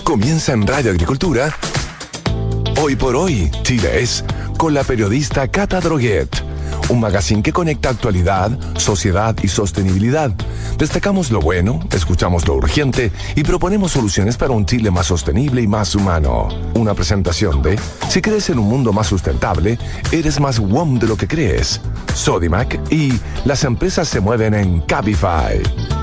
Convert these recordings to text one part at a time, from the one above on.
Comienza en Radio Agricultura. Hoy por hoy, Chile es, con la periodista Cata Droguet. Un magazine que conecta actualidad, sociedad y sostenibilidad. Destacamos lo bueno, escuchamos lo urgente y proponemos soluciones para un Chile más sostenible y más humano. Una presentación de, si crees en un mundo más sustentable, eres más WOM de lo que crees. Sodimac y las empresas se mueven en Cabify.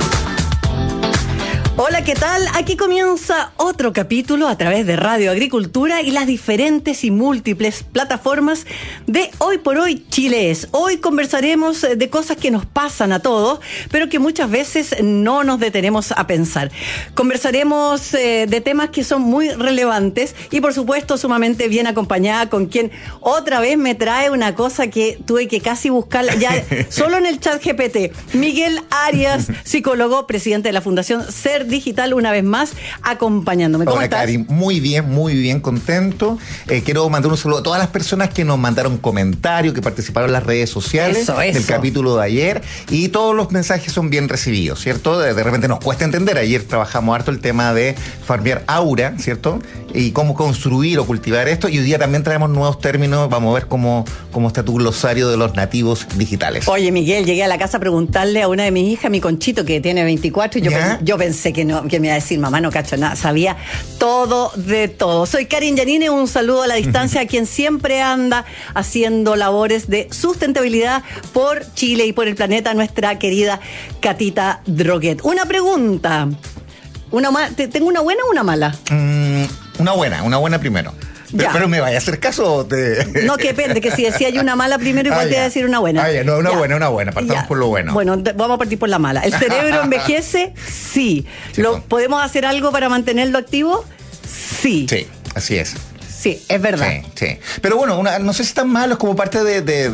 Hola, ¿qué tal? Aquí comienza otro capítulo a través de Radio Agricultura y las diferentes y múltiples plataformas de Hoy por Hoy Chile es. Hoy conversaremos de cosas que nos pasan a todos, pero que muchas veces no nos detenemos a pensar. Conversaremos de temas que son muy relevantes y, por supuesto, sumamente bien acompañada con quien otra vez me trae una cosa que tuve que casi buscarla ya solo en el chat GPT. Miguel Arias, psicólogo, presidente de la Fundación Ser Digital, una vez más acompañándome. ¿Cómo estás? Cari, muy bien, contento. Quiero mandar un saludo a todas las personas que nos mandaron comentarios, que participaron en las redes sociales del capítulo de ayer, y todos los mensajes son bien recibidos, ¿cierto? De repente nos cuesta entender. Ayer trabajamos harto el tema de farmear aura, ¿cierto? Y cómo construir o cultivar esto, y hoy día también traemos nuevos términos. Vamos a ver cómo está tu glosario de los nativos digitales. Oye, Miguel, llegué a la casa a preguntarle a una de mis hijas, mi Conchito, que tiene 24, y yo pensé que me iba a decir, mamá, no cacho nada, sabía todo de todo. Soy Karin Yanine, un saludo a la distancia a quien siempre anda haciendo labores de sustentabilidad por Chile y por el planeta, nuestra querida Catita Droguet. Una pregunta, ¿tengo una buena o una mala? Una buena primero. Pero me vaya a hacer caso. No, que depende, que si decía yo una mala primero, igual te voy a decir una buena. Una buena. Partamos por lo bueno. Bueno, vamos a partir por la mala. ¿El cerebro envejece? Sí. ¿Podemos hacer algo para mantenerlo activo? Sí. Sí, así es. Sí, es verdad. Sí. Pero bueno, no sé si es tan malo, es como parte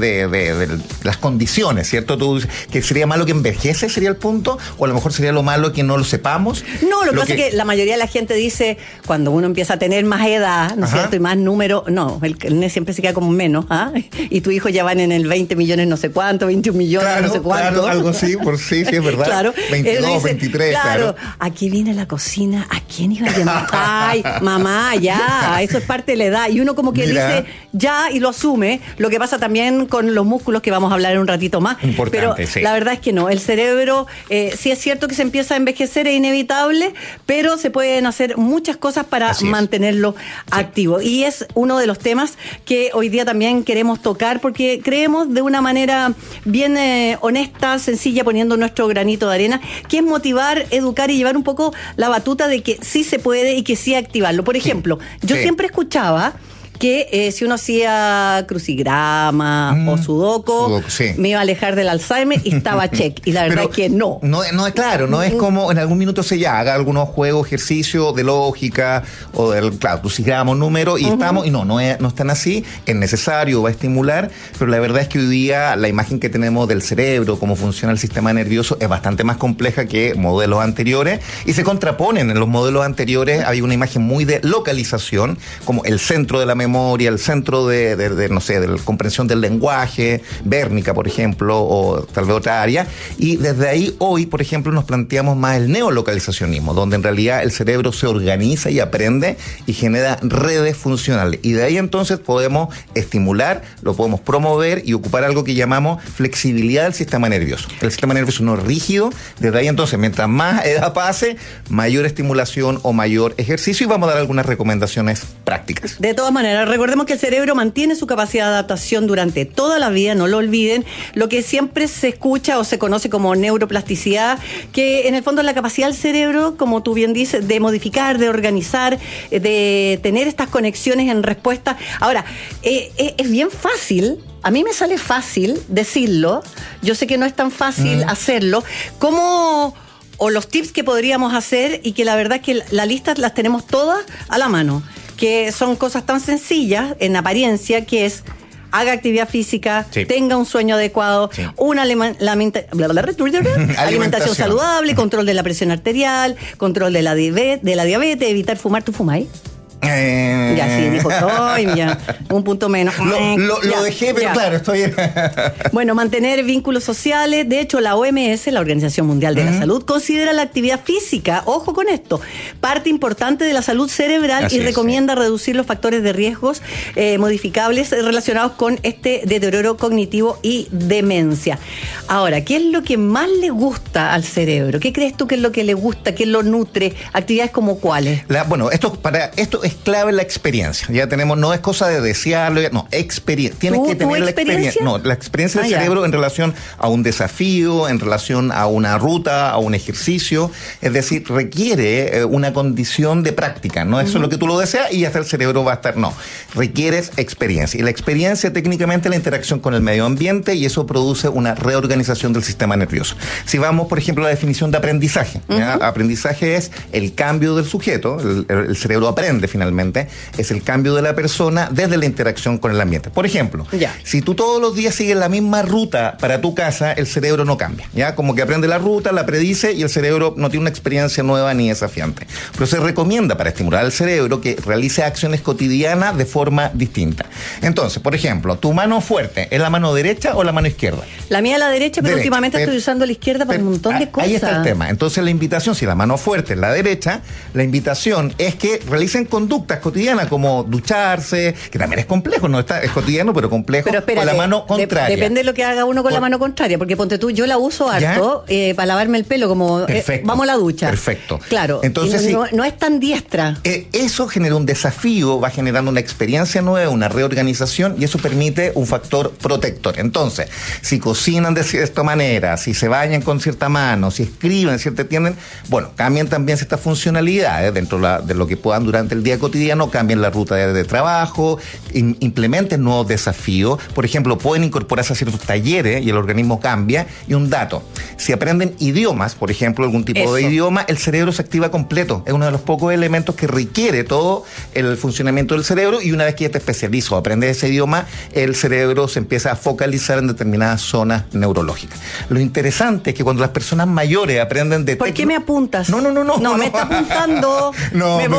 de las condiciones, ¿cierto? Tú dices que sería malo que envejece, sería el punto, o a lo mejor sería lo malo que no lo sepamos. No, lo que pasa es que la mayoría de la gente dice, cuando uno empieza a tener más edad, ¿no es cierto? Y más número, el NES siempre se queda como menos, ¿ah? Y tu hijo ya van en el 20 millones no sé cuánto, 21 millones no sé cuánto. Claro, algo así, sí, es verdad. Claro. 22, dice, 23, claro. Aquí viene la cocina, ¿a quién iba a llamar? Ay, mamá, ya, eso es parte de la edad, y uno como que dice ya y lo asume. Lo que pasa también con los músculos, que vamos a hablar en un ratito más. Importante, pero sí. La verdad es que no, el cerebro sí es cierto que se empieza a envejecer, es inevitable, pero se pueden hacer muchas cosas para mantenerlo activo, y es uno de los temas que hoy día también queremos tocar, porque creemos de una manera bien honesta, sencilla, poniendo nuestro granito de arena, que es motivar, educar y llevar un poco la batuta de que sí se puede y que sí activarlo. Por ejemplo, yo siempre escuchaba que si uno hacía crucigrama o sudoku, me iba a alejar del Alzheimer y estaba check. Y la verdad es que no. No es claro, no es como en algún minuto haga algunos juegos, ejercicios de lógica o del crucigrama, número, y estamos, y no están así. Es necesario, va a estimular, pero la verdad es que hoy día la imagen que tenemos del cerebro, cómo funciona el sistema nervioso, es bastante más compleja que modelos anteriores, y se contraponen. En los modelos anteriores había una imagen muy de localización, como el centro de la memoria, el centro de la comprensión del lenguaje, Bérnica, por ejemplo, o tal vez otra área, y desde ahí hoy, por ejemplo, nos planteamos más el neolocalizacionismo, donde en realidad el cerebro se organiza y aprende y genera redes funcionales, y de ahí entonces podemos estimular, lo podemos promover y ocupar algo que llamamos flexibilidad del sistema nervioso. El sistema nervioso no es rígido, desde ahí entonces, mientras más edad pase, mayor estimulación o mayor ejercicio, y vamos a dar algunas recomendaciones prácticas. De todas maneras, recordemos que el cerebro mantiene su capacidad de adaptación durante toda la vida, no lo olviden. Lo que siempre se escucha o se conoce como neuroplasticidad, que en el fondo es la capacidad del cerebro, como tú bien dices, de modificar, de organizar, de tener estas conexiones en respuesta. Ahora, es bien fácil. A mí me sale fácil decirlo. Yo sé que no es tan fácil hacerlo. O los tips que podríamos hacer, y que la verdad es que la lista las tenemos todas a la mano, que son cosas tan sencillas en apariencia, que es: haga actividad física, tenga un sueño adecuado, una alimentación saludable, control de la presión arterial, control de la diabetes, evitar fumar. ¿Tú fumáis? Ya, sí, dijo, ¡ay, ya! Un punto menos. Lo dejé, pero claro, estoy... Bueno, mantener vínculos sociales. De hecho, la OMS, la Organización Mundial de la Salud, considera la actividad física, ojo con esto, parte importante de la salud cerebral. Así y recomienda reducir los factores de riesgos modificables relacionados con este deterioro cognitivo y demencia. Ahora, ¿qué es lo que más le gusta al cerebro? ¿Qué crees tú que es lo que le gusta, que lo nutre? ¿Actividades como cuáles? Esto es clave la experiencia. Ya tenemos, no es cosa de desearlo, no, experiencia. Tienes que tener la experiencia. No, la experiencia del cerebro en relación a un desafío, en relación a una ruta, a un ejercicio. Es decir, requiere una condición de práctica. No es solo que tú lo deseas y hasta el cerebro va a estar. No, requieres experiencia. Y la experiencia técnicamente es la interacción con el medio ambiente y eso produce una reorganización del sistema nervioso. Si vamos, por ejemplo, a la definición de aprendizaje. Aprendizaje es el cambio del sujeto, el cerebro aprende finalmente, es el cambio de la persona desde la interacción con el ambiente. Por ejemplo, si tú todos los días sigues la misma ruta para tu casa, el cerebro no cambia, ¿ya? Como que aprende la ruta, la predice y el cerebro no tiene una experiencia nueva ni desafiante. Pero se recomienda para estimular al cerebro que realice acciones cotidianas de forma distinta. Entonces, por ejemplo, ¿tu mano fuerte es la mano derecha o la mano izquierda? La mía es la derecha, pero últimamente estoy usando la izquierda para un montón de cosas. Ahí está el tema. Entonces la invitación, si la mano fuerte es la derecha, la invitación es que realicen conductas cotidianas como ducharse, que también es complejo, no está, es cotidiano, pero complejo, pero espérate, con la mano contraria. Depende de lo que haga uno con la mano contraria, porque ponte tú, yo la uso harto para lavarme el pelo, como vamos a la ducha. Perfecto. Claro, entonces no es tan diestra. Eso genera un desafío, va generando una experiencia nueva, una reorganización, y eso permite un factor protector. Entonces, si cocinan de esta manera, si se bañan con cierta mano, si escriben, tienen, bueno, cambian también ciertas funcionalidades dentro de lo que puedan durante el día cotidiano, cambian la ruta de trabajo, implementen nuevos desafíos. Por ejemplo, pueden incorporarse a ciertos talleres y el organismo cambia. Y un dato, si aprenden idiomas, por ejemplo, algún tipo de idioma, el cerebro se activa completo. Es uno de los pocos elementos que requiere todo el funcionamiento del cerebro, y una vez que ya te especializas o aprendes ese idioma, el cerebro se empieza a focalizar en determinadas zonas neurológicas. Lo interesante es que cuando las personas mayores aprenden de... ¿Por qué me apuntas? No, me está apuntando. No, me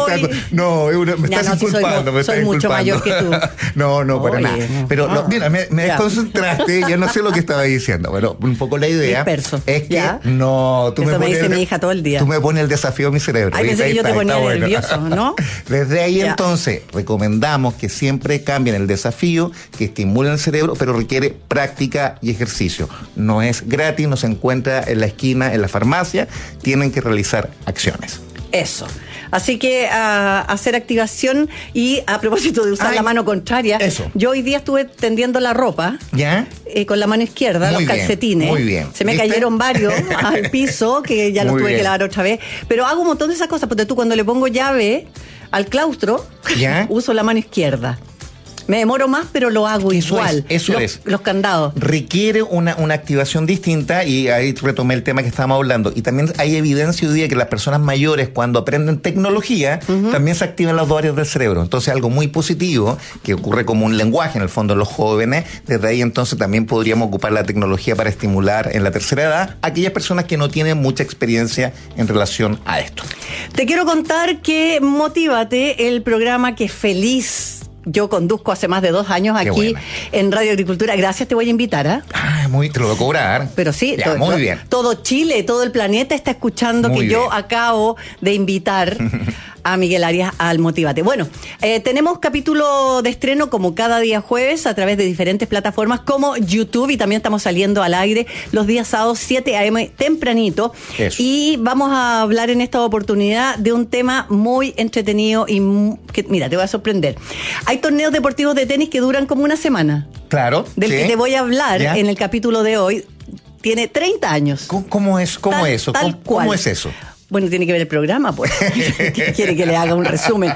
estás inculpando. Soy mucho mayor que tú. No, para nada. Pero mira, me desconcentraste, ya no sé lo que estaba diciendo. Pero un poco la idea Disperso. es que ¿Ya? tú eso me dice mi hija todo el día. Tú me pones el desafío a mi cerebro. Ay, pensé que yo te ponía nervioso, ¿no? Desde ahí entonces recomendamos que siempre cambien el desafío, que estimulen el cerebro, pero requiere práctica y ejercicio. No es gratis, no se encuentra en la esquina, en la farmacia, tienen que realizar acciones. Eso. Así que hacer activación. Y a propósito de usar la mano contraria, yo hoy día estuve tendiendo la ropa. ¿Ya? Con la mano izquierda, muy los calcetines. Muy bien. Se me cayeron varios al piso, que ya los tuve que lavar otra vez. Pero hago un montón de esas cosas, porque tú cuando le pongo llave al claustro, uso la mano izquierda. Me demoro más, pero lo hago igual. Eso es. Los candados. Requiere una activación distinta, y ahí retomé el tema que estábamos hablando. Y también hay evidencia hoy día que las personas mayores, cuando aprenden tecnología, también se activan las dos áreas del cerebro. Entonces, algo muy positivo, que ocurre como un lenguaje en el fondo en los jóvenes. Desde ahí entonces también podríamos ocupar la tecnología para estimular en la tercera edad a aquellas personas que no tienen mucha experiencia en relación a esto. Te quiero contar que Motívate, el programa que feliz yo conduzco hace más de 2 años aquí en Radio Agricultura. Gracias, te voy a invitar, ¿eh? Te lo voy a cobrar. Pero sí, ya, muy bien. Todo Chile, todo el planeta está escuchando muy que bien. Yo acabo de invitar a Miguel Arias al Motívate. Bueno, tenemos capítulo de estreno como cada día jueves a través de diferentes plataformas como YouTube, y también estamos saliendo al aire los días sábados 7 a.m. tempranito. Eso. Y vamos a hablar en esta oportunidad de un tema muy entretenido y que, mira, te va a sorprender. Hay torneos deportivos de tenis que duran como una semana. Claro. Del que te voy a hablar en el capítulo de hoy. Tiene 30 años. ¿Cómo es eso? ¿Cómo es eso? Bueno, tiene que ver el programa, pues. Quiere que le haga un resumen.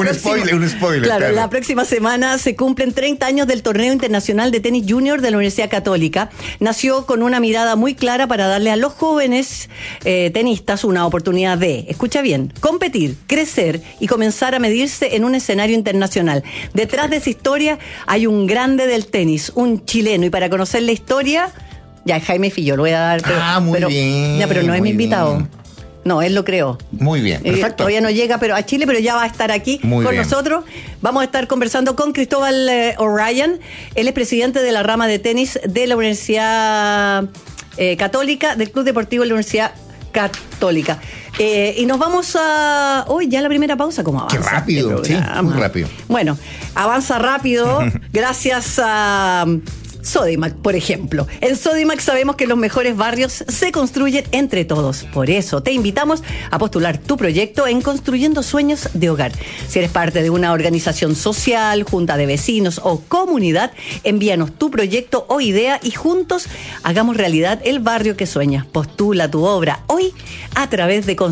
Un spoiler. Claro, la próxima semana se cumplen 30 años del Torneo Internacional de Tenis Junior de la Universidad Católica. Nació con una mirada muy clara para darle a los jóvenes tenistas una oportunidad de, escucha bien, competir, crecer y comenzar a medirse en un escenario internacional. Detrás de esa historia hay un grande del tenis, un chileno. Y para conocer la historia, ya Jaime Fillo lo voy a dar. Pero, muy bien. Ya, pero no es mi invitado. Bien. No, él lo creó. Muy bien, perfecto. Todavía no llega a Chile, pero ya va a estar aquí Muy con bien. nosotros. Vamos a estar conversando con Cristóbal O'Ryan. Él es presidente de la rama de tenis de la Universidad Católica, del Club Deportivo de la Universidad Católica. Y nos vamos a... Hoy ya la primera pausa, ¿cómo avanza? Qué rápido, este programa? sí, muy rápido. Bueno, avanza rápido gracias a... Sodimac, por ejemplo. En Sodimac sabemos que los mejores barrios se construyen entre todos. Por eso te invitamos a postular tu proyecto en Construyendo Sueños de Hogar. Si eres parte de una organización social, junta de vecinos o comunidad, envíanos tu proyecto o idea y juntos hagamos realidad el barrio que sueñas. Postula tu obra hoy a través de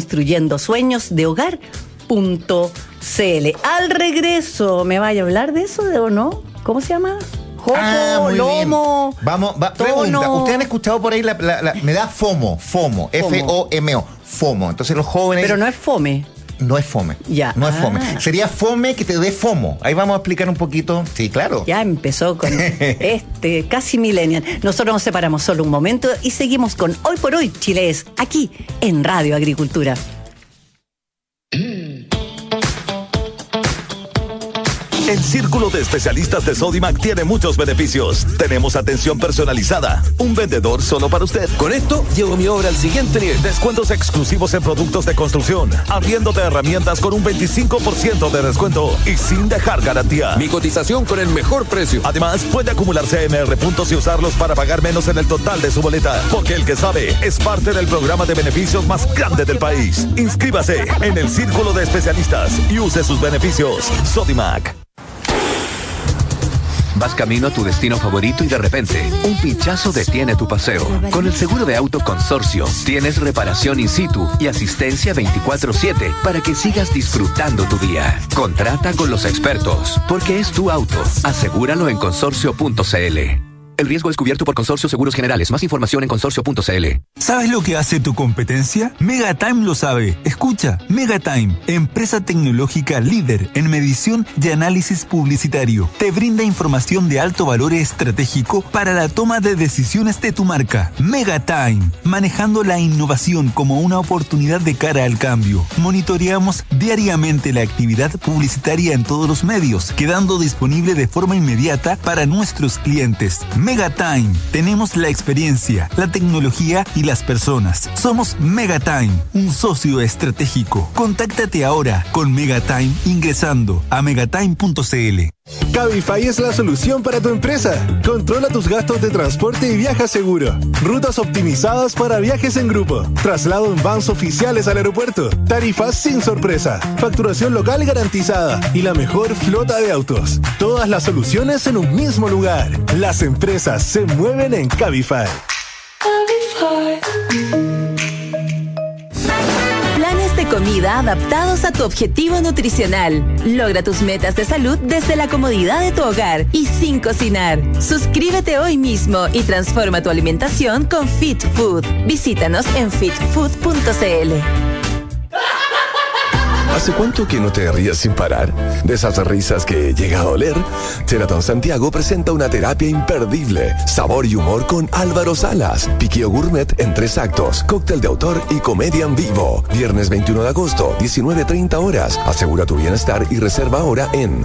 construyendosueñosdehogar.cl. Al regreso, ¿me vaya a hablar de eso o no? ¿Cómo se llama? Jopo, muy lomo, bien. Vamos, pregunta. ¿Ustedes han escuchado por ahí me da FOMO, F-O-M-O, FOMO. Entonces los jóvenes... Pero no es fome. No es fome. Ya. No es fome. Sería fome que te dé FOMO. Ahí vamos a explicar un poquito. Sí, claro. Ya empezó con casi millennial. Nosotros nos separamos solo un momento y seguimos con Hoy por Hoy Chile es, aquí en Radio Agricultura. El Círculo de Especialistas de Sodimac tiene muchos beneficios. Tenemos atención personalizada, un vendedor solo para usted. Con esto, llevo mi obra al siguiente nivel. Descuentos exclusivos en productos de construcción, arriendo de herramientas con un 25% de descuento y sin dejar garantía. Mi cotización con el mejor precio. Además, puede acumular CMR puntos y usarlos para pagar menos en el total de su boleta. Porque el que sabe es parte del programa de beneficios más grande del país. Inscríbase en el Círculo de Especialistas y use sus beneficios. Sodimac. Vas camino a tu destino favorito y de repente, un pinchazo detiene tu paseo. Con el seguro de auto Consorcio, tienes reparación in situ y asistencia 24/7 para que sigas disfrutando tu día. Contrata con los expertos, porque es tu auto. Asegúralo en consorcio.cl. El riesgo es cubierto por Consorcio Seguros Generales. Más información en consorcio.cl. ¿Sabes lo que hace tu competencia? Megatime lo sabe. Escucha, Megatime, empresa tecnológica líder en medición y análisis publicitario. Te brinda información de alto valor estratégico para la toma de decisiones de tu marca. Megatime, manejando la innovación como una oportunidad de cara al cambio. Monitoreamos diariamente la actividad publicitaria en todos los medios, quedando disponible de forma inmediata para nuestros clientes. Megatime. Tenemos la experiencia, la tecnología y las personas. Somos Megatime, un socio estratégico. Contáctate ahora con Megatime ingresando a megatime.cl. Cabify es la solución para tu empresa. Controla tus gastos de transporte y viaja seguro. Rutas optimizadas para viajes en grupo. Traslado en vans oficiales al aeropuerto. Tarifas sin sorpresa. Facturación local garantizada. Y la mejor flota de autos. Todas las soluciones en un mismo lugar. Las empresas se mueven en Cabify. Planes de comida adaptados a tu objetivo nutricional. Logra tus metas de salud desde la comodidad de tu hogar y sin cocinar. Suscríbete hoy mismo y transforma tu alimentación con Fit Food. Visítanos en fitfood.cl. ¿Hace cuánto que no te rías sin parar? De esas risas que llega a doler. Sheraton Santiago presenta una terapia imperdible. Sabor y humor con Álvaro Salas. Piqueo gourmet en 3 actos. Cóctel de autor y comedia en vivo. Viernes 21 de agosto, 19:30 horas. Asegura tu bienestar y reserva ahora en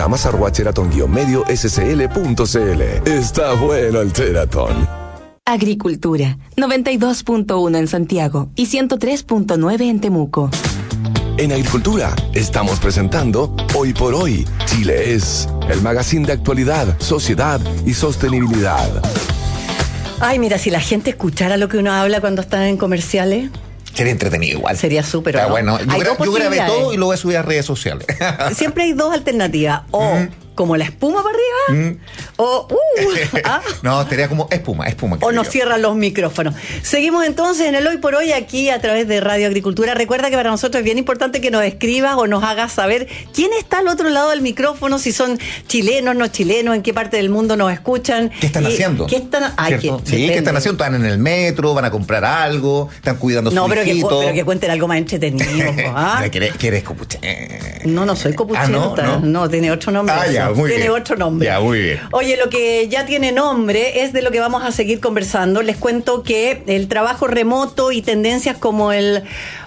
panoramas@sheraton-medio-scl.cl. Está bueno el Sheraton. Agricultura, 92.1 en Santiago y 103.9 en Temuco. En Agricultura estamos presentando Hoy por Hoy Chile es, el magazine de actualidad, sociedad y sostenibilidad. Ay, mira, si la gente escuchara lo que uno habla cuando está en comerciales. Sería entretenido igual. Sería súper, Está ¿no? bueno. Yo grabé todo y lo voy a subir a redes sociales. Siempre hay 2 alternativas. O como la espuma para arriba, o no, sería como espuma. O nos cierran los micrófonos. Seguimos entonces en el Hoy por Hoy aquí a través de Radio Agricultura. Recuerda que para nosotros es bien importante que nos escribas o nos hagas saber quién está al otro lado del micrófono, si son chilenos, no chilenos, en qué parte del mundo nos escuchan. ¿Qué están haciendo? ¿Qué están haciendo? ¿Qué están haciendo? Están en el metro, van a comprar algo, están cuidando su hijito. Pero que cuenten algo más entretenido. ¿Quieres copuchenta? No soy copuchenta. No, tiene otro nombre. Tiene otro nombre. Ya, muy bien. Oye, lo que ya tiene nombre es de lo que vamos a seguir conversando. Les cuento que el trabajo remoto y tendencias como el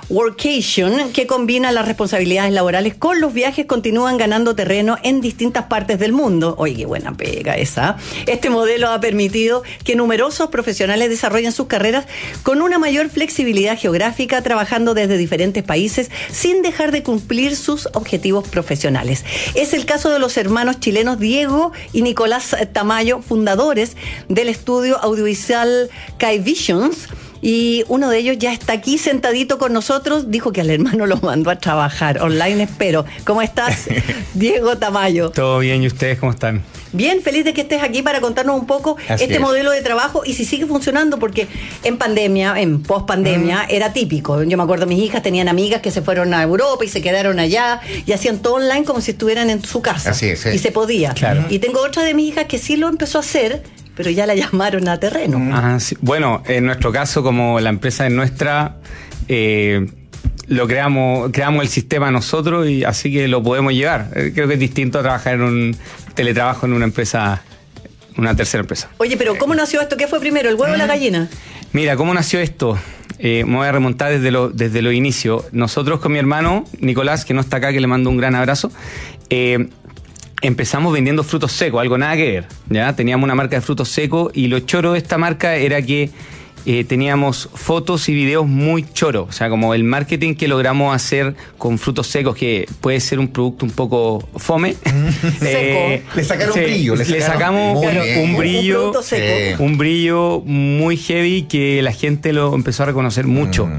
Workation, que combina las responsabilidades laborales con los viajes, continúan ganando terreno en distintas partes del mundo. Oye, qué buena pega esa. Este modelo ha permitido que numerosos profesionales desarrollen sus carreras con una mayor flexibilidad geográfica, trabajando desde diferentes países sin dejar de cumplir sus objetivos profesionales. Es el caso de los hermanos chilenos Diego y Nicolás Tamayo, fundadores del estudio audiovisual Kai Visions, y uno de ellos ya está aquí sentadito con nosotros. Dijo que al hermano lo mandó a trabajar online, espero. ¿Cómo estás, Diego Tamayo? Todo bien, ¿y ustedes cómo están? Bien, feliz de que estés aquí para contarnos un poco modelo de trabajo y si sigue funcionando, porque en pandemia, en post-pandemia, era típico. Yo me acuerdo, mis hijas tenían amigas que se fueron a Europa y se quedaron allá y hacían todo online como si estuvieran en su casa. Así es, sí. Y se podía. Claro. Y tengo otra de mis hijas que sí lo empezó a hacer, pero ya la llamaron a terreno. Ajá, sí. Bueno, en nuestro caso, como la empresa es nuestra, creamos el sistema nosotros y así que lo podemos llevar. Creo que es distinto a trabajar en un teletrabajo en una empresa, una tercera empresa. Oye, pero ¿cómo nació esto? ¿Qué fue primero, el huevo o la gallina? Mira, ¿cómo nació esto? Me voy a remontar desde los inicios. Nosotros con mi hermano Nicolás, que no está acá, que le mando un gran abrazo, empezamos vendiendo frutos secos, algo nada que ver, ¿ya? Teníamos una marca de frutos secos y lo choro de esta marca era que teníamos fotos y videos muy choros, o sea, como el marketing que logramos hacer con frutos secos, que puede ser un producto un poco fome. Le sacaron brillo. Le sacamos un brillo, un brillo muy heavy que la gente lo empezó a reconocer mucho.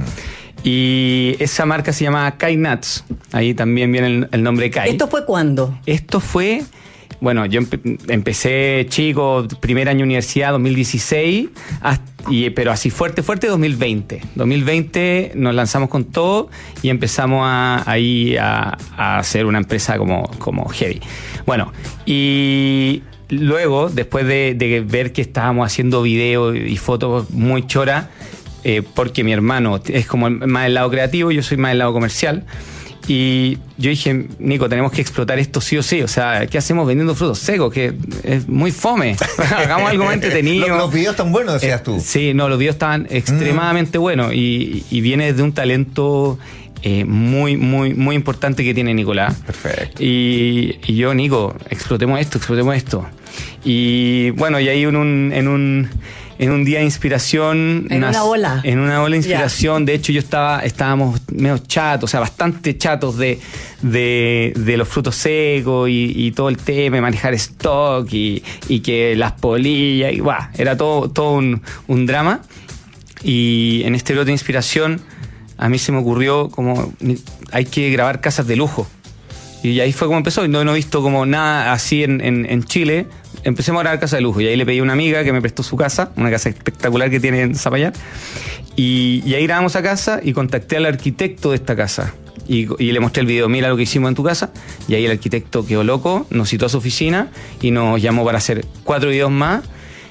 Y esa marca se llama Kai Nuts. Ahí también viene el nombre Kai. ¿Esto fue cuándo? Esto fue, bueno, yo empecé chico, primer año de universidad, 2016, pero así fuerte, 2020. 2020 nos lanzamos con todo y empezamos a hacer una empresa como heavy. Bueno, y luego, después de ver que estábamos haciendo videos y fotos muy choras, porque mi hermano es como más del lado creativo, yo soy más del lado comercial, y yo dije, Nico, tenemos que explotar esto sí o sí. O sea, ¿qué hacemos vendiendo frutos secos? Que es muy fome. Hagamos algo más entretenido. Los videos están buenos, decías tú. Sí, no, los videos estaban extremadamente buenos y viene de un talento muy, muy, muy importante que tiene Nicolás. Perfecto. Y yo, Nico, explotemos esto. Y bueno, y ahí en un día de inspiración. En una ola de inspiración. De hecho, estábamos medio chatos, o sea, bastante chatos de los frutos secos y todo el tema de manejar stock y que las polillas, y era todo un drama. Y en este brote de inspiración, a mí se me ocurrió como hay que grabar casas de lujo. Y ahí fue como empezó, y no he visto como nada así en Chile. Empecemos a grabar casa de lujo, y ahí le pedí a una amiga que me prestó su casa, una casa espectacular que tiene en Zapallar, y ahí grabamos a casa y contacté al arquitecto de esta casa y le mostré el video, mira lo que hicimos en tu casa, y ahí el arquitecto quedó loco, nos citó a su oficina y nos llamó para hacer 4 videos más.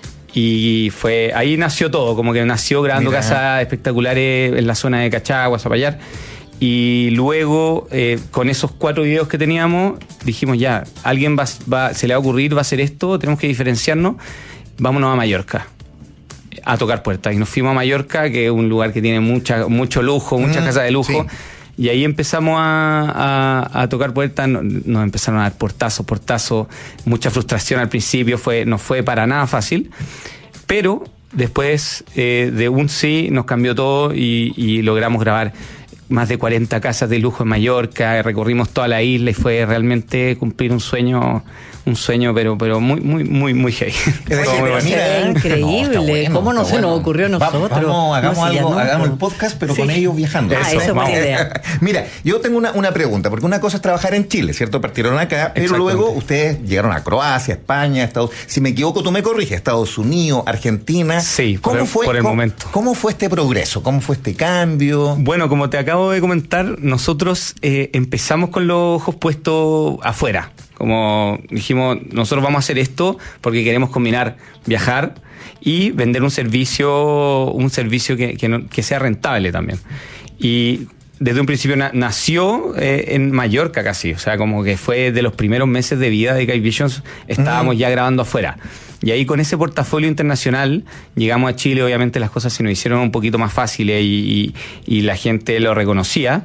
Y ahí nació todo, como que nació grabando casas espectaculares en la zona de Cachagua, Zapallar. Y luego, con esos 4 videos que teníamos, dijimos ya, alguien se le va a ocurrir, va a hacer esto, tenemos que diferenciarnos, vámonos a Mallorca a tocar puertas. Y nos fuimos a Mallorca, que es un lugar que tiene mucho lujo, muchas casas de lujo. Sí. Y ahí empezamos a tocar puertas, nos empezaron a dar portazos, mucha frustración al principio, no fue para nada fácil, pero después de un sí nos cambió todo y logramos grabar más de 40 casas de lujo en Mallorca, recorrimos toda la isla y fue realmente cumplir un sueño pero muy muy muy muy heavy. Es increíble. ¿Cómo no se nos ocurrió a nosotros? Hagamos el podcast, pero con ellos viajando. Eso es buena idea. Mira, yo tengo una pregunta, porque una cosa es trabajar en Chile, ¿cierto? Partieron acá, pero luego ustedes llegaron a Croacia, España, si me equivoco, tú me corriges, Estados Unidos, Argentina. Sí, por el momento. ¿Cómo fue este progreso? ¿Cómo fue este cambio? Bueno, como te acabo de comentar, nosotros empezamos con los ojos puestos afuera. Como dijimos, nosotros vamos a hacer esto porque queremos combinar viajar y vender un servicio que sea rentable también. Y desde un principio nació en Mallorca casi, o sea, como que fue de los primeros meses de vida de Kai Visions, estábamos ya grabando afuera. Y ahí con ese portafolio internacional llegamos a Chile, obviamente las cosas se nos hicieron un poquito más fáciles y la gente lo reconocía.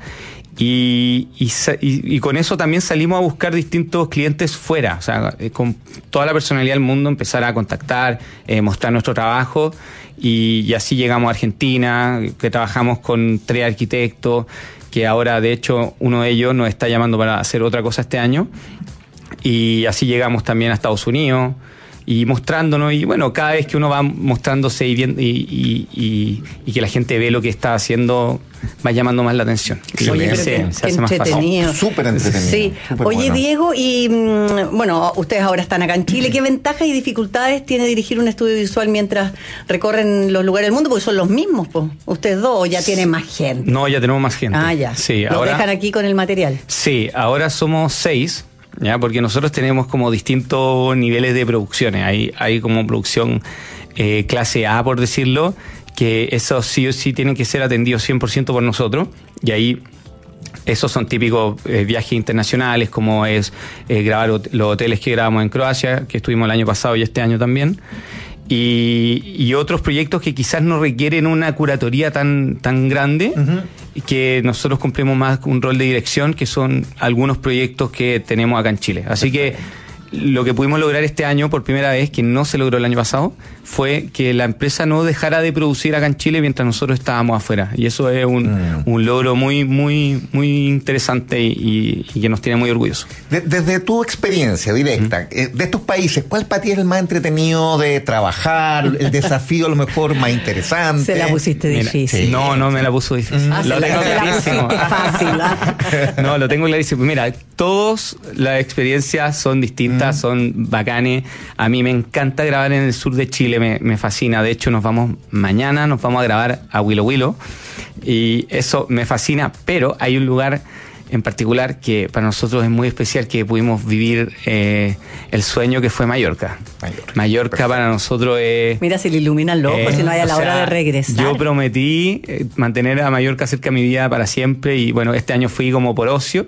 Y con eso también salimos a buscar distintos clientes fuera, o sea, con toda la personalidad del mundo, empezar a contactar, mostrar nuestro trabajo, y así llegamos a Argentina, que trabajamos con 3 arquitectos, que ahora de hecho uno de ellos nos está llamando para hacer otra cosa este año, y así llegamos también a Estados Unidos, y mostrándonos, y bueno, cada vez que uno va mostrándose y que la gente ve lo que está haciendo, va llamando más la atención. Oye, se hace más entretenido. fácil. Súper entretenido. Sí. Súper Oye, bueno. Diego, y bueno, ustedes ahora están acá en Chile. ¿Qué ventajas y dificultades tiene dirigir un estudio visual mientras recorren los lugares del mundo? Porque son los mismos, po. Ustedes dos, ¿o ya tienen más gente? No, ya tenemos más gente. Ah, ya. Sí, ¿Los ahora dejan aquí con el material? Sí, ahora somos 6, ¿ya? Porque nosotros tenemos como distintos niveles de producciones. Hay como producción clase A, por decirlo, que esos sí o sí tienen que ser atendidos 100% por nosotros, y ahí esos son típicos viajes internacionales, como es grabar los hoteles que grabamos en Croacia, que estuvimos el año pasado y este año también. Y otros proyectos que quizás no requieren una curatoría tan grande, y que nosotros cumplimos más un rol de dirección, que son algunos proyectos que tenemos acá en Chile. Así que lo que pudimos lograr este año, por primera vez, que no se logró el año pasado, fue que la empresa no dejara de producir acá en Chile mientras nosotros estábamos afuera. Y eso es un logro muy, muy, muy interesante y que nos tiene muy orgullosos. Desde tu experiencia directa, de estos países, ¿cuál para ti es el más entretenido de trabajar? El desafío a lo mejor más interesante. Se la pusiste difícil. Sí. No me la puso difícil. Lo tengo clarísimo. Fácil, No, lo tengo clarísimo. Mira, todas las experiencias son distintas, son bacanes. A mí me encanta grabar en el sur de Chile, me fascina. De hecho, mañana nos vamos a grabar a Huilo Huilo, y eso me fascina, pero hay un lugar en particular que para nosotros es muy especial, que pudimos vivir el sueño, que fue Mallorca. Mallorca para nosotros es... Mira, se le iluminan los ojos, si no hay a la hora de regresar. Yo prometí mantener a Mallorca cerca de mi vida para siempre, y bueno, este año fui como por ocio,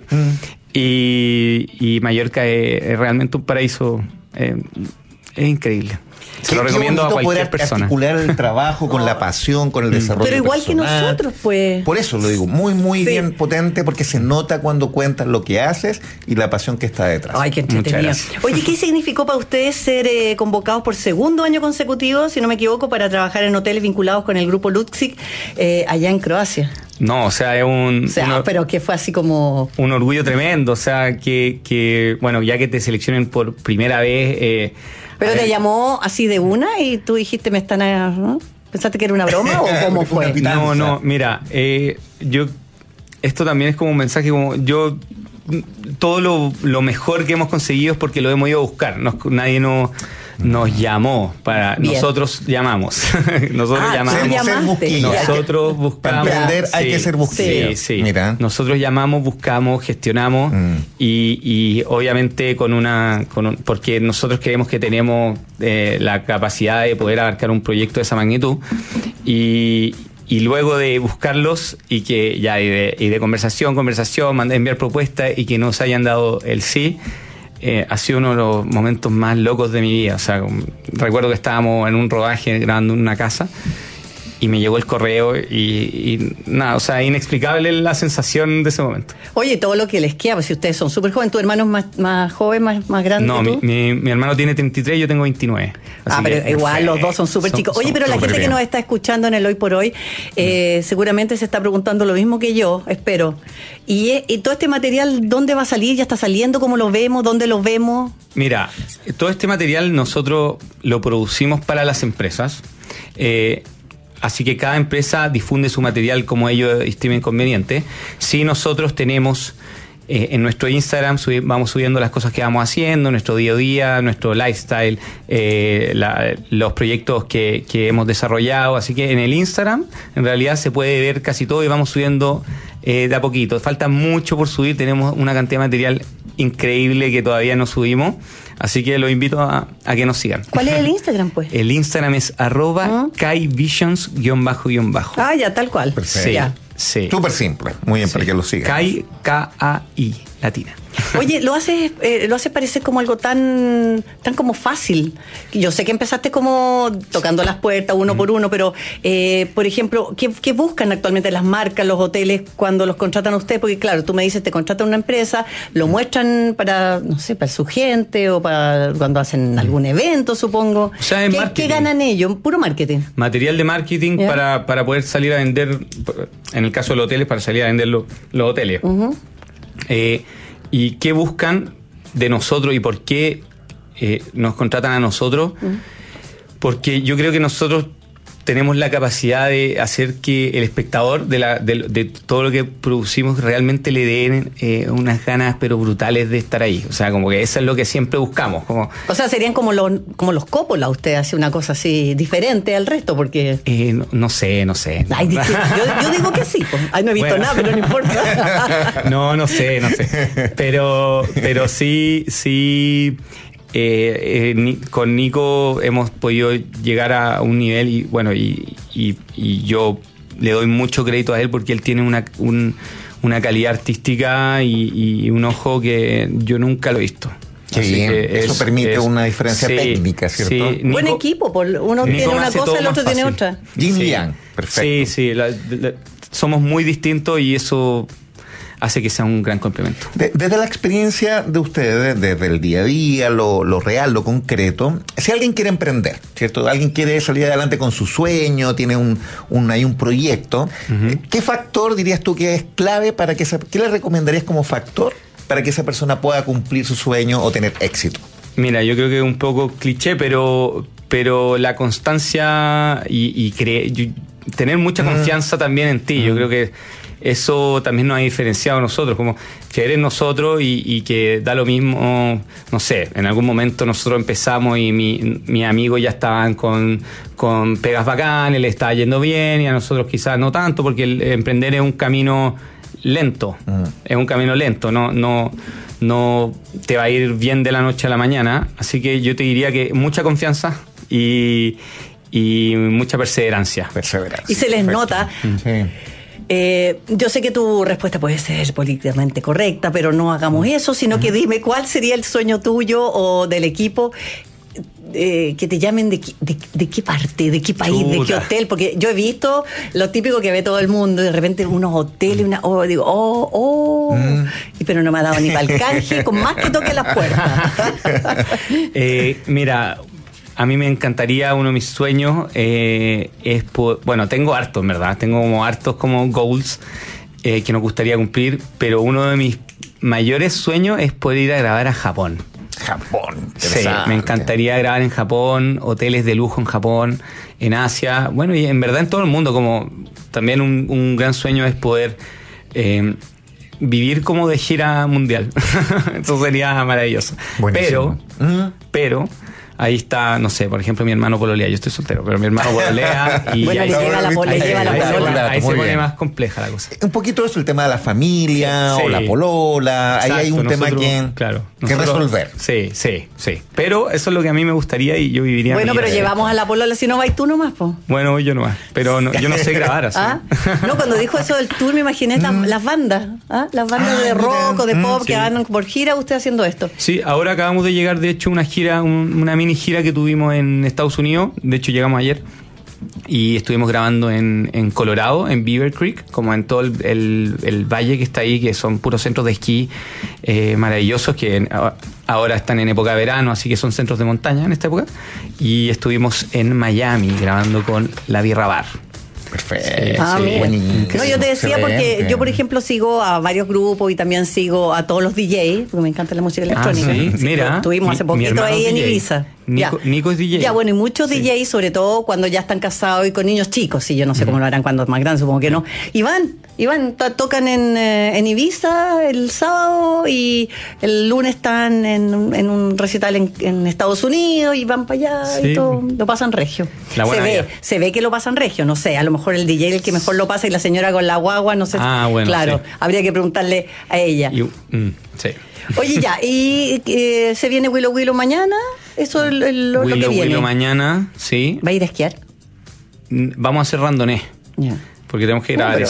y Mallorca es realmente un paraíso, es increíble. Se lo recomiendo a cualquier persona. Articular el trabajo con la pasión, con el desarrollo Pero igual personal. que nosotros, pues. Por eso lo digo, muy bien potente, porque se nota cuando cuentas lo que haces y la pasión que está detrás. Ay, qué entretenido. Oye, ¿qué significó para ustedes ser convocados por segundo año consecutivo, si no me equivoco, para trabajar en hoteles vinculados con el grupo Luksic allá en Croacia? No, o sea, es pero que fue así como... un orgullo tremendo, o sea, que bueno, ya que te seleccionen por primera vez... Pero te llamó así de una y tú dijiste, me están... ¿no? ¿Pensaste que era una broma o cómo fue? No, mira, esto también es como un mensaje, como yo... Todo lo mejor que hemos conseguido es porque lo hemos ido a buscar. Nadie nos llamó para... Bien. Nosotros llamamos. Nosotros buscamos. Para emprender hay que ser busqueros. Sí. Mira. Nosotros llamamos, buscamos, gestionamos y obviamente porque nosotros creemos que tenemos la capacidad de poder abarcar un proyecto de esa magnitud, y luego de buscarlos y de conversación, enviar propuestas y que nos hayan dado el sí, ha sido uno de los momentos más locos de mi vida. O sea, recuerdo que estábamos en un rodaje grabando en una casa y me llegó el correo y nada, o sea, inexplicable la sensación de ese momento. Oye, todo lo que les queda, pues si ustedes son súper jóvenes, ¿tu hermano es más joven, más grande? No, mi hermano tiene 33, yo tengo 29. Pero igual los dos son súper chicos. Oye, pero la gente que nos está escuchando en el Hoy por Hoy seguramente se está preguntando lo mismo que yo, espero. Y todo este material, ¿dónde va a salir? ¿Ya está saliendo? ¿Cómo lo vemos? ¿Dónde lo vemos? Mira, todo este material nosotros lo producimos para las empresas. Así que cada empresa difunde su material como ellos estimen conveniente. Sí, nosotros tenemos en nuestro Instagram, vamos subiendo las cosas que vamos haciendo, nuestro día a día, nuestro lifestyle, los proyectos que hemos desarrollado. Así que en el Instagram, en realidad, se puede ver casi todo y vamos subiendo de a poquito. Falta mucho por subir, tenemos una cantidad de material increíble que todavía no subimos. Así que los invito a que nos sigan. ¿Cuál es el Instagram, pues? El Instagram es @KaiVisions__. Ya, tal cual. Perfecto. Ya. Sí. Súper simple. Muy bien, para que lo sigan. KAI, K-A-I, latina. Oye, lo haces parecer como algo tan como fácil. Yo sé que empezaste como tocando las puertas uno por uno, pero por ejemplo, ¿qué buscan actualmente las marcas, los hoteles cuando los contratan a usted? Porque claro, tú me dices, te contratan una empresa, lo muestran para, no sé, para su gente o para cuando hacen algún evento, supongo. O sea, ¿Qué ganan ellos? Puro marketing. Material de marketing para poder salir a vender, en el caso de los hoteles, para salir a vender los hoteles. ¿Y qué buscan de nosotros y por qué nos contratan a nosotros? Porque yo creo que nosotros tenemos la capacidad de hacer que el espectador de todo lo que producimos realmente le den unas ganas pero brutales de estar ahí. O sea, como que eso es lo que siempre buscamos. O sea, serían como los Coppola, usted hace una cosa así diferente al resto, porque... No sé. Ay, yo digo que sí. Ay, no he visto nada, pero no importa. No sé. Pero sí... con Nico hemos podido llegar a un nivel y bueno, y yo le doy mucho crédito a él porque él tiene una calidad artística y un ojo que yo nunca lo he visto. Qué bien. Eso permite una diferencia técnica, ¿cierto? Sí, Nico, buen equipo, uno tiene una cosa, el otro tiene otra. Yin y Yang, perfecto. Sí, somos muy distintos y eso hace que sea un gran complemento. Desde la experiencia de ustedes, desde el día a día, lo real, lo concreto, si alguien quiere emprender, ¿cierto? Alguien quiere salir adelante con su sueño, tiene un proyecto, ¿qué factor dirías tú que es clave para que qué le recomendarías como factor para que esa persona pueda cumplir su sueño o tener éxito? Mira, yo creo que es un poco cliché, pero la constancia y tener mucha confianza también en ti. Yo creo que eso también nos ha diferenciado a nosotros, como creer en nosotros y que da lo mismo, no sé, en algún momento nosotros empezamos y mis amigos ya estaban con pegas bacanas, le estaba yendo bien y a nosotros quizás no tanto, porque el emprender es un camino lento, no te va a ir bien de la noche a la mañana, así que yo te diría que mucha confianza y mucha perseverancia. Y se les nota. Sí. Yo sé que tu respuesta puede ser políticamente correcta, pero no hagamos eso, sino que dime cuál sería el sueño tuyo o del equipo, que te llamen de qué parte, de qué país, de qué hotel, porque yo he visto lo típico que ve todo el mundo, de repente unos hoteles, pero no me ha dado ni para el canje, con más que toque las puertas. Mira, a mí me encantaría, uno de mis sueños tengo hartos, en verdad, tengo hartos como goals que nos gustaría cumplir, pero uno de mis mayores sueños es poder ir a grabar a Japón. Sí, me encantaría grabar en Japón, hoteles de lujo en Japón, en Asia, bueno, y en verdad en todo el mundo, como también un gran sueño es poder vivir como de gira mundial. Eso sería maravilloso. Buenísimo. Pero ahí está, no sé, por ejemplo, mi hermano pololea. Yo estoy soltero, pero mi hermano pololea y bueno, ahí se pone más compleja la cosa. Un poquito eso, el tema de la familia o la polola. Exacto, ahí hay un tema que resolver. Sí. Pero eso es lo que a mí me gustaría y yo viviría. Bueno, pero llevamos a la polola, si no vais tú nomás, po. Bueno, yo nomás. Pero yo no sé grabar así. No, cuando dijo eso del tour me imaginé las bandas. Las bandas de rock o de pop que van por gira, usted haciendo esto. Sí, ahora acabamos de llegar, de hecho, una gira, una mini gira que tuvimos en Estados Unidos. De hecho, llegamos ayer y estuvimos grabando en Colorado, en Beaver Creek, como en todo el valle que está ahí, que son puros centros de esquí maravillosos, que ahora están en época de verano, así que son centros de montaña en esta época. Y estuvimos en Miami grabando con La Birra Bar. Perfecto. No, yo te decía porque yo, por ejemplo, sigo a varios grupos y también sigo a todos los DJs, porque me encanta la música electrónica. Sí, mira. Estuvimos hace poquito ahí en Ibiza. Nico es DJ. Ya, bueno, y muchos DJs, sobre todo cuando ya están casados y con niños chicos, sí, yo no sé cómo lo harán cuando es más grande, supongo que no. Y van, tocan en Ibiza el sábado y el lunes están en un recital en Estados Unidos y van para allá y todo, lo pasan regio. Se ve que lo pasan regio, no sé, a lo mejor el DJ el que mejor lo pasa y la señora con la guagua, no sé. Bueno, claro, habría que preguntarle a ella. Sí. Oye, ya, y se viene Willow mañana, eso es lo que viene. Willow mañana, sí. ¿Va a ir a esquiar? Vamos a hacer randonés, porque tenemos que grabar eso.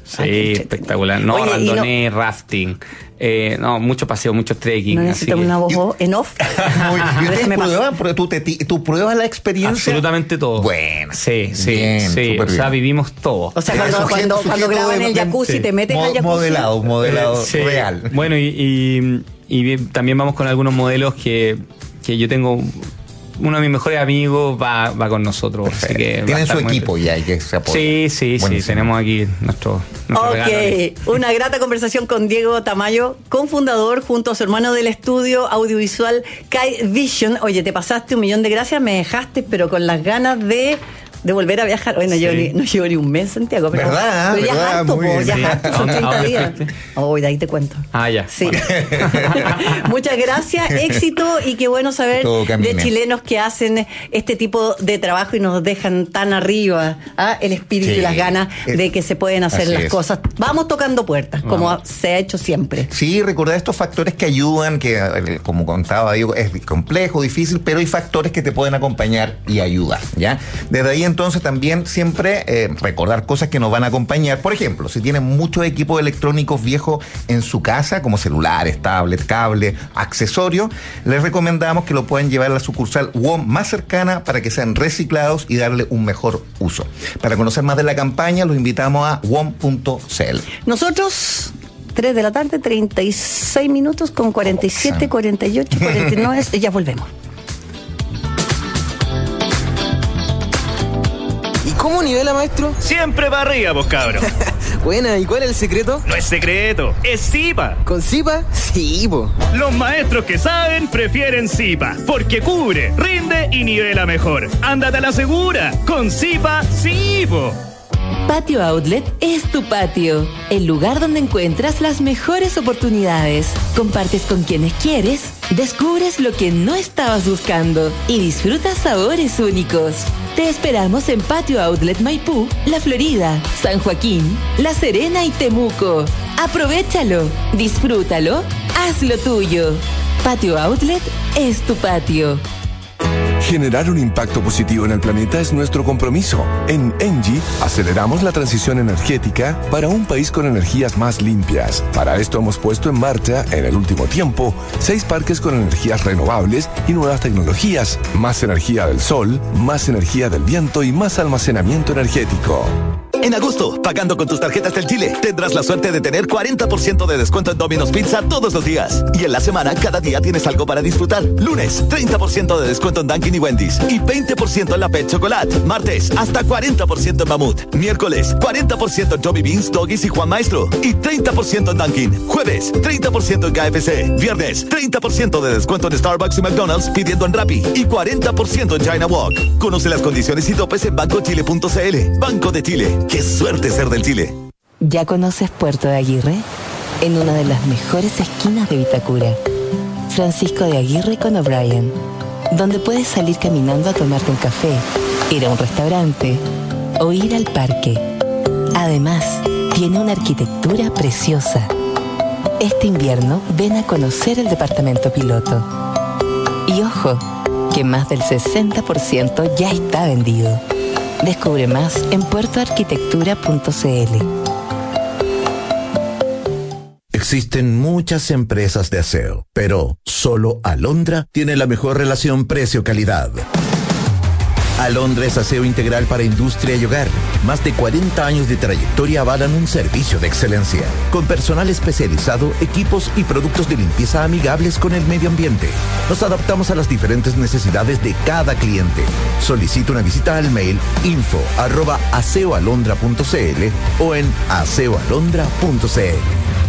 Sí, espectacular. No, Oye, randoné, rafting. Mucho paseo, mucho trekking. No necesitas una voz en off. ¿Y ustedes prueban? ¿Tú pruebas la experiencia? Absolutamente todo. Bueno. Sí. Bien, O sea, vivimos todo. O sea, cuando graban el jacuzzi, te metes al jacuzzi. Modelado real. Bueno, y también vamos con algunos modelos que yo tengo. Uno de mis mejores amigos va con nosotros. Así que tienen su equipo ya y que se apoya. Sí. Tenemos aquí nuestro regalo. Una grata conversación con Diego Tamayo, cofundador junto a su hermano del estudio audiovisual Kai Vision. Oye, te pasaste 1.000.000 de gracias, me dejaste, pero con las ganas de volver a viajar. Bueno, yo no llevo ni un mes, Santiago, pero ¿verdad? ya ¿verdad? harto, ya harto, son 30 días. Fuiste? Oh, de ahí te cuento. Ya. Sí. Muchas gracias, éxito, y qué bueno saber de chilenos que hacen este tipo de trabajo y nos dejan tan arriba el espíritu y las ganas de que se pueden hacer las cosas. Vamos tocando puertas, como se ha hecho siempre. Sí, recordar estos factores que ayudan, que como contaba Diego, es complejo, difícil, pero hay factores que te pueden acompañar y ayudar, ¿ya? Desde ahí entonces también siempre recordar cosas que nos van a acompañar. Por ejemplo, si tienen muchos equipos electrónicos viejos en su casa, como celulares, tablets, cable, accesorios, les recomendamos que lo puedan llevar a la sucursal WOM más cercana para que sean reciclados y darle un mejor uso. Para conocer más de la campaña, los invitamos a WOM.cl. Nosotros 3 de la tarde, 36 minutos con 47, 48, 49, ya volvemos. ¿Cómo nivela, maestro? Siempre para arriba, vos cabros. Buena, ¿y cuál es el secreto? No es secreto, es Zipa. ¿Con Zipa? Sí, po. Los maestros que saben prefieren Zipa, porque cubre, rinde y nivela mejor. Ándate a la segura, con Zipa, sí, po. Patio Outlet es tu patio, el lugar donde encuentras las mejores oportunidades, compartes con quienes quieres, descubres lo que no estabas buscando y disfrutas sabores únicos. Te esperamos en Patio Outlet Maipú, La Florida, San Joaquín, La Serena y Temuco. Aprovéchalo, disfrútalo, hazlo tuyo. Patio Outlet es tu patio. Generar un impacto positivo en el planeta es nuestro compromiso. En ENGIE aceleramos la transición energética para un país con energías más limpias. Para esto hemos puesto en marcha, en el último tiempo, 6 parques con energías renovables y nuevas tecnologías, más energía del sol, más energía del viento y más almacenamiento energético. En agosto, pagando con tus tarjetas del Chile, tendrás la suerte de tener 40% de descuento en Domino's Pizza todos los días. Y en la semana, cada día tienes algo para disfrutar. Lunes, 30% de descuento en Dunkin' y Wendy's. Y 20% en la Pet Chocolate. Martes, hasta 40% en Mamut. Miércoles, 40% en Johnny Beans, Doggies y Juan Maestro. Y 30% en Dunkin'. Jueves, 30% en KFC. Viernes, 30% de descuento en Starbucks y McDonald's pidiendo en Rappi. Y 40% en China Walk. Conoce las condiciones y topes en bancochile.cl. Banco de Chile. ¡Qué suerte ser del Chile! ¿Ya conoces Puerto de Aguirre? En una de las mejores esquinas de Vitacura. Francisco de Aguirre con O'Brien, donde puedes salir caminando a tomarte un café, ir a un restaurante o ir al parque. Además, tiene una arquitectura preciosa. Este invierno ven a conocer el departamento piloto. Y ojo, que más del 60% ya está vendido. Descubre más en puertoarquitectura.cl. Existen muchas empresas de aseo, pero solo Alondra tiene la mejor relación precio-calidad. Alondra es aseo integral para industria y hogar. Más de 40 años de trayectoria avalan un servicio de excelencia. Con personal especializado, equipos y productos de limpieza amigables con el medio ambiente. Nos adaptamos a las diferentes necesidades de cada cliente. Solicita una visita al mail info@aseoalondra.cl o en aseoalondra.cl.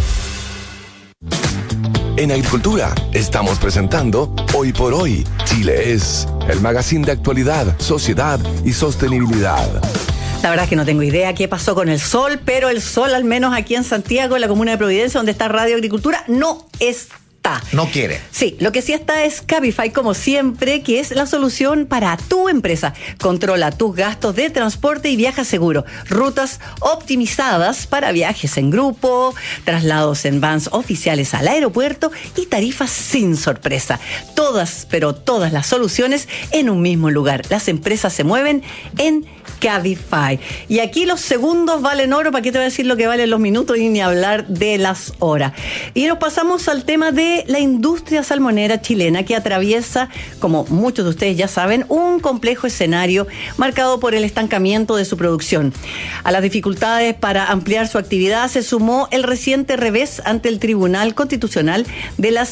En Agricultura estamos presentando Hoy por Hoy, Chile es, el magazine de actualidad, sociedad y sostenibilidad. La verdad es que no tengo idea qué pasó con el sol, pero el sol, al menos aquí en Santiago, en la comuna de Providencia, donde está Radio Agricultura, no está. No quiere. Sí, lo que sí está es Cabify, como siempre, que es la solución para tu empresa. Controla tus gastos de transporte y viaja seguro. Rutas optimizadas para viajes en grupo, traslados en vans oficiales al aeropuerto y tarifas sin sorpresa. Todas, pero todas las soluciones en un mismo lugar. Las empresas se mueven en Cabify. Y aquí los segundos valen oro, ¿para qué te voy a decir lo que valen los minutos y ni hablar de las horas? Y nos pasamos al tema de la industria salmonera chilena, que atraviesa, como muchos de ustedes ya saben, un complejo escenario marcado por el estancamiento de su producción. A las dificultades para ampliar su actividad se sumó el reciente revés ante el Tribunal Constitucional de las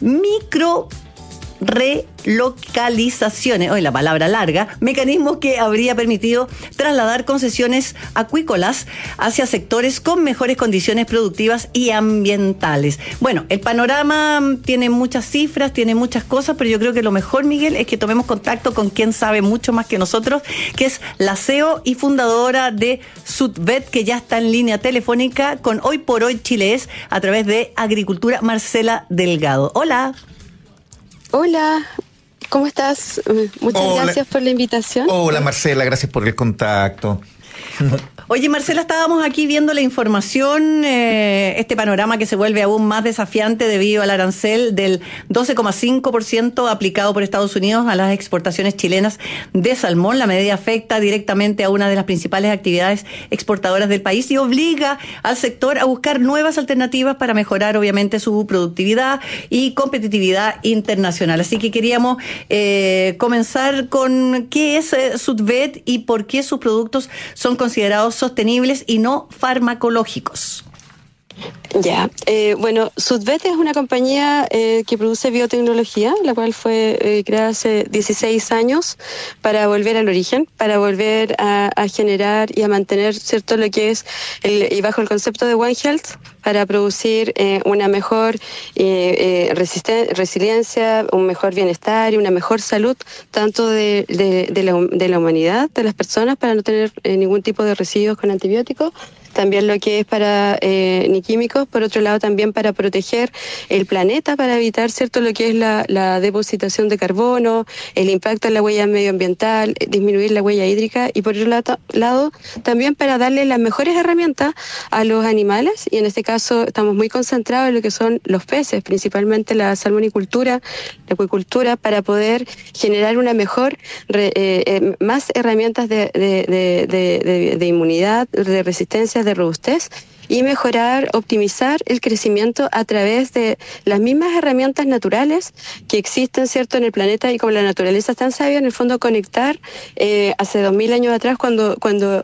relocalizaciones, hoy la palabra larga, mecanismo que habría permitido trasladar concesiones acuícolas hacia sectores con mejores condiciones productivas y ambientales. Bueno, el panorama tiene muchas cifras, tiene muchas cosas, pero yo creo que lo mejor, Miguel, es que tomemos contacto con quien sabe mucho más que nosotros, que es la CEO y fundadora de Sudvet, que ya está en línea telefónica con Hoy por Hoy Chilees a través de Agricultura, Marcela Delgado. Hola. Hola, ¿cómo estás? Muchas gracias por la invitación. Hola Marcela, gracias por el contacto. Oye, Marcela, estábamos aquí viendo la información, este panorama que se vuelve aún más desafiante debido al arancel del 12,5% aplicado por Estados Unidos a las exportaciones chilenas de salmón. La medida afecta directamente a una de las principales actividades exportadoras del país y obliga al sector a buscar nuevas alternativas para mejorar, obviamente, su productividad y competitividad internacional. Así que queríamos comenzar con qué es Sudvet y por qué sus productos son considerados sostenibles y no farmacológicos. Ya, bueno, Sudvet es una compañía que produce biotecnología, la cual fue creada hace 16 años para volver al origen, para volver a generar y a mantener, ¿cierto?, lo que es, y bajo el concepto de One Health, para producir una mejor resiliencia, un mejor bienestar y una mejor salud, tanto de la humanidad, de las personas, para no tener ningún tipo de residuos con antibióticos. También lo que es para ni químicos, por otro lado también para proteger el planeta, para evitar, ¿cierto?, lo que es la depositación de carbono, el impacto en la huella medioambiental, disminuir la huella hídrica, y por otro lado también para darle las mejores herramientas a los animales, y en este caso estamos muy concentrados en lo que son los peces, principalmente la salmonicultura, la acuicultura, para poder generar una mejor, más herramientas de inmunidad, de resistencia, de robustez, y mejorar, optimizar el crecimiento a través de las mismas herramientas naturales que existen, ¿cierto?, en el planeta, y como la naturaleza es tan sabia, en el fondo conectar hace 2000 años atrás, cuando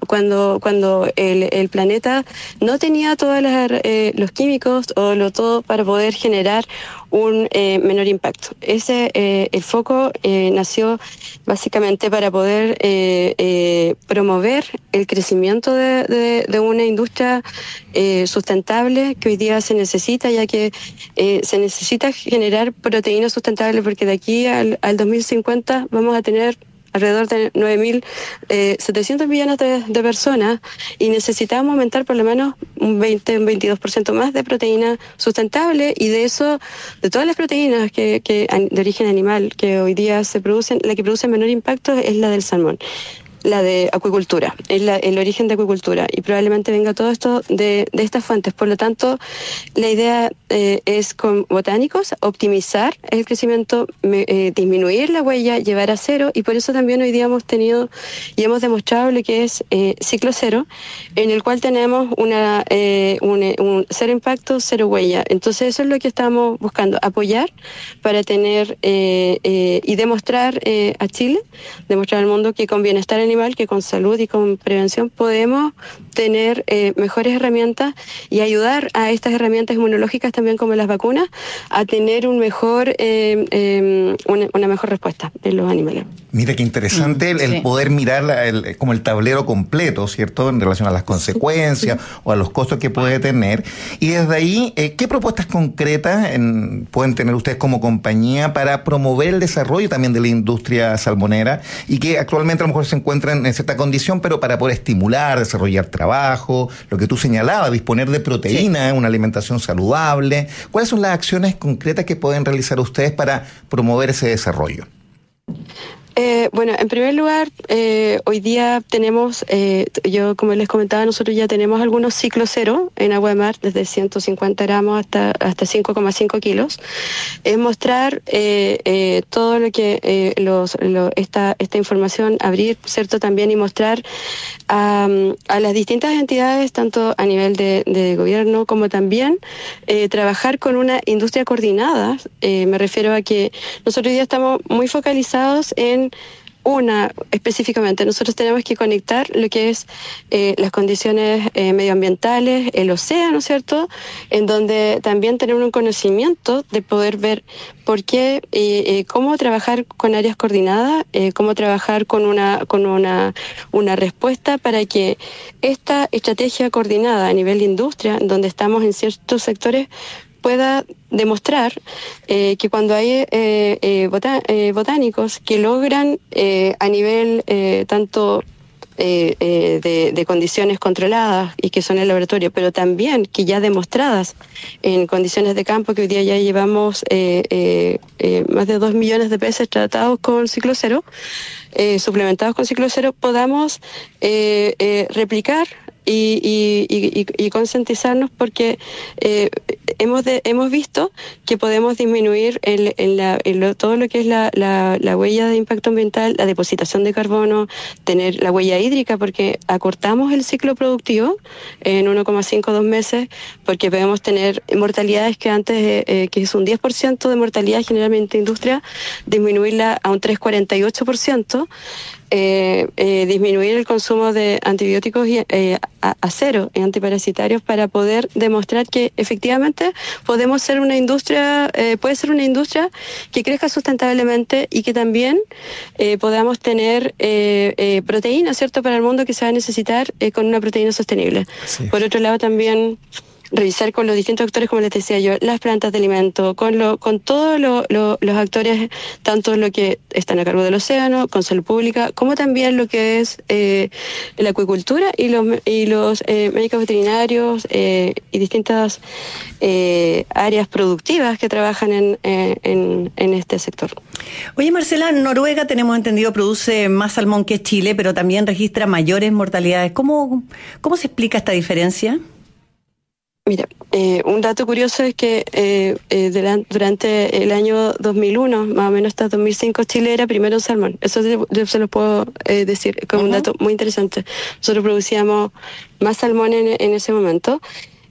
el planeta no tenía todos los químicos o todo para poder generar un menor impacto. El foco nació básicamente para poder promover el crecimiento de una industria sustentable que hoy día se necesita, ya que se necesita generar proteínas sustentables, porque de aquí al 2050 vamos a tener alrededor de 9.700 millones de personas, y necesitamos aumentar por lo menos un 22% más de proteína sustentable, y de eso, de todas las proteínas que de origen animal que hoy día se producen, la que produce menor impacto es la del salmón, la de acuicultura, es el origen de acuicultura, y probablemente venga todo esto de estas fuentes. Por lo tanto, la idea es con botánicos optimizar el crecimiento, disminuir la huella, llevar a cero, y por eso también hoy día hemos tenido y hemos demostrado lo que es ciclo cero, en el cual tenemos un cero impacto, cero huella. Entonces eso es lo que estamos buscando, apoyar para tener y demostrar a Chile, demostrar al mundo que con bienestar animal, que con salud y con prevención podemos tener mejores herramientas, y ayudar a estas herramientas inmunológicas también, como las vacunas, a tener una mejor respuesta en los animales. Mira qué interesante el poder mirar como el tablero completo, ¿cierto?, en relación a las consecuencias o a los costos que puede tener. Y desde ahí, ¿qué propuestas concretas pueden tener ustedes como compañía para promover el desarrollo también de la industria salmonera, y que actualmente a lo mejor se encuentran en cierta condición, pero para poder estimular, desarrollar trabajo, lo que tú señalabas, disponer de proteína, una alimentación saludable? ¿Cuáles son las acciones concretas que pueden realizar ustedes para promover ese desarrollo? Bueno, en primer lugar, hoy día tenemos, yo como les comentaba, nosotros ya tenemos algunos ciclos cero en agua de mar, desde 150 gramos hasta 5,5 kilos. Es mostrar todo lo que esta información, abrir, ¿cierto? También y mostrar a las distintas entidades, tanto a nivel de gobierno como también trabajar con una industria coordinada. Me refiero a que nosotros hoy día estamos muy focalizados en específicamente, nosotros tenemos que conectar lo que es las condiciones medioambientales, el océano, ¿cierto? En donde también tener un conocimiento de poder ver por qué, cómo trabajar con áreas coordinadas, cómo trabajar con una respuesta para que esta estrategia coordinada a nivel de industria, donde estamos en ciertos sectores, pueda demostrar que cuando hay botánicos que logran a nivel tanto de condiciones controladas y que son en el laboratorio, pero también que ya demostradas en condiciones de campo, que hoy día ya llevamos más de 2 millones de peces tratados con ciclo cero, suplementados con ciclo cero, podamos replicar y concientizarnos, porque hemos visto que podemos disminuir todo lo que es la huella de impacto ambiental, la depositación de carbono, tener la huella hídrica, porque acortamos el ciclo productivo en 1,5-2 meses, porque podemos tener mortalidades que antes, que es un 10% de mortalidad generalmente en industria, disminuirla a un 3,48%. Disminuir el consumo de antibióticos a cero en antiparasitarios, para poder demostrar que efectivamente podemos ser una industria, puede ser una industria que crezca sustentablemente y que también podamos tener proteína, ¿cierto?, para el mundo que se va a necesitar con una proteína sostenible. Sí. Por otro lado, también revisar con los distintos actores, como les decía yo, las plantas de alimento, con todos los actores, tanto lo que están a cargo del océano, con salud pública, como también lo que es la acuicultura y los médicos veterinarios y distintas áreas productivas que trabajan en este sector. Oye, Marcela, Noruega, tenemos entendido, produce más salmón que Chile, pero también registra mayores mortalidades. ¿Cómo se explica esta diferencia? Mira, un dato curioso es que durante el año 2001, más o menos hasta 2005, Chile era primero en salmón. Eso se lo puedo decir como un dato muy interesante. Nosotros producíamos más salmón en ese momento.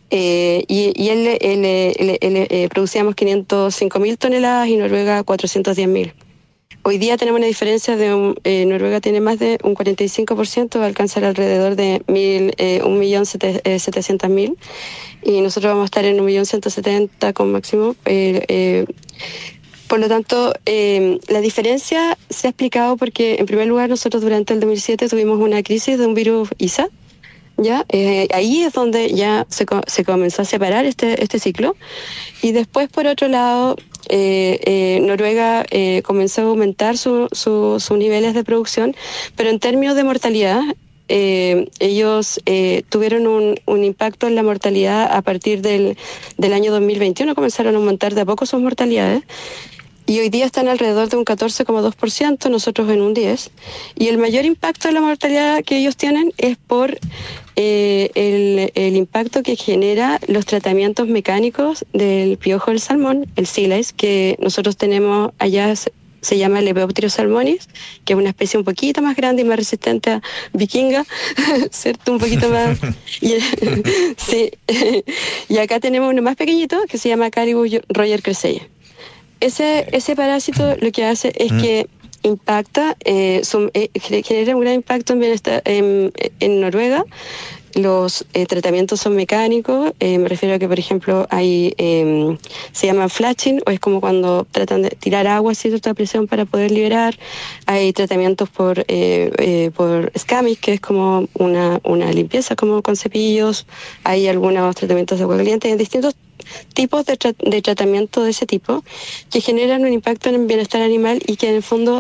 Producíamos 505.000 toneladas y Noruega 410.000. Hoy día tenemos una diferencia de Noruega tiene más de un 45%, va a alcanzar alrededor de 1.700.000 y nosotros vamos a estar en 1.170.000 con máximo. Por lo tanto, la diferencia se ha explicado porque, en primer lugar, nosotros durante el 2007 tuvimos una crisis de un virus ISA. ¿Ya? Ahí es donde ya se comenzó a separar este ciclo, y después, por otro lado, Noruega comenzó a aumentar sus niveles de producción, pero en términos de mortalidad ellos tuvieron un impacto en la mortalidad a partir del año 2021, comenzaron a aumentar de a poco sus mortalidades. Y hoy día están alrededor de un 14,2%, nosotros en un 10%. Y el mayor impacto en la mortalidad que ellos tienen es por el impacto que genera los tratamientos mecánicos del piojo del salmón, el sea lice, que nosotros tenemos allá, se llama Lepidopteros salmonis, que es una especie un poquito más grande y más resistente a vikinga, ¿cierto? Un poquito más. Sí. Y acá tenemos uno más pequeñito que se llama Caribus royer cresseyi. Ese parásito lo que hace es que impacta, genera un gran impacto en bienestar en Noruega. Los tratamientos son mecánicos, me refiero a que, por ejemplo, hay se llama flashing, o es como cuando tratan de tirar agua a cierta presión para poder liberar. Hay tratamientos por scamis, que es como una limpieza como con cepillos. Hay algunos tratamientos de agua caliente, hay distintos tipos de tratamiento de ese tipo que generan un impacto en el bienestar animal y que en el fondo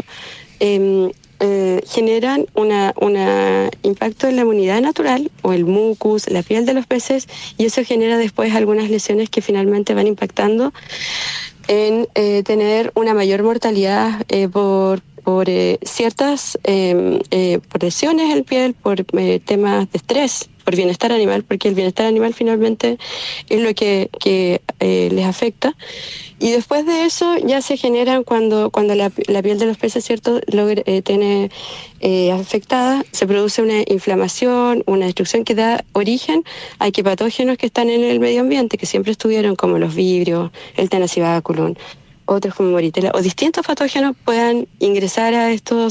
generan un impacto en la inmunidad natural o el mucus, la piel de los peces, y eso genera después algunas lesiones que finalmente van impactando en tener una mayor mortalidad por por ciertas por lesiones en piel, por temas de estrés, por bienestar animal, porque el bienestar animal finalmente es lo que les afecta. Y después de eso ya se generan cuando la piel de los peces, ¿cierto?, tiene afectada, se produce una inflamación, una destrucción que da origen a que patógenos que están en el medio ambiente, que siempre estuvieron, como los vibrios, el Tenacibaculum, otros como Moritella, o distintos patógenos puedan ingresar a estos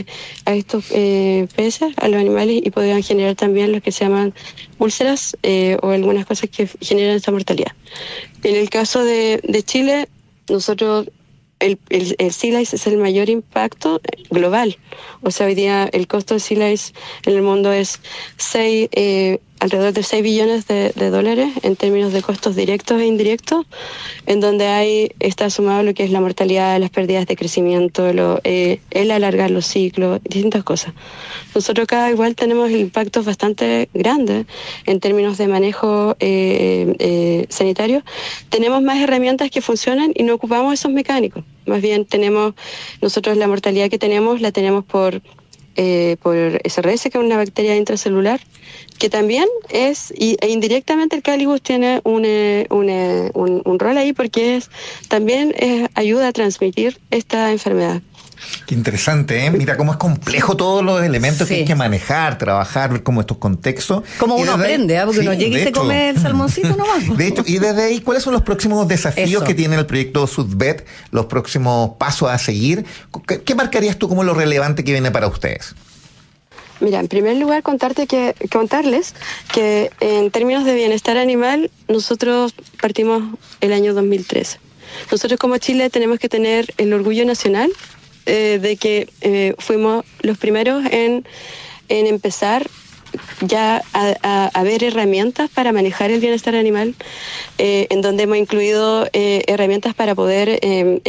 peces, a los animales, y podrían generar también lo que se llaman úlceras o algunas cosas que generan esta mortalidad. En el caso de Chile, nosotros el sea lice es el mayor impacto global. O sea, hoy día el costo de sea lice en el mundo es alrededor de 6 billones de dólares en términos de costos directos e indirectos, en donde está sumado lo que es la mortalidad, las pérdidas de crecimiento, el alargar los ciclos, distintas cosas. Nosotros acá igual tenemos impactos bastante grandes en términos de manejo sanitario. Tenemos más herramientas que funcionan y no ocupamos esos mecánicos. Más bien nosotros la mortalidad que tenemos, la tenemos por SRS, que es una bacteria intracelular, que también e indirectamente el Calibus tiene un rol ahí, porque también ayuda a transmitir esta enfermedad. Qué interesante, ¿eh? Mira cómo es complejo todos los elementos que hay que manejar, trabajar, ver cómo estos contextos. Como uno aprende, porque uno llega y se come el salmoncito nomás. De hecho, y desde ahí, ¿cuáles son los próximos desafíos que tiene el proyecto SUDVET, los próximos pasos a seguir? ¿Qué marcarías tú como lo relevante que viene para ustedes? Mira, en primer lugar contarles que en términos de bienestar animal, nosotros partimos el año 2013. Nosotros como Chile tenemos que tener el orgullo nacional de que fuimos los primeros en empezar ya a ver herramientas para manejar el bienestar animal, en donde hemos incluido herramientas para poder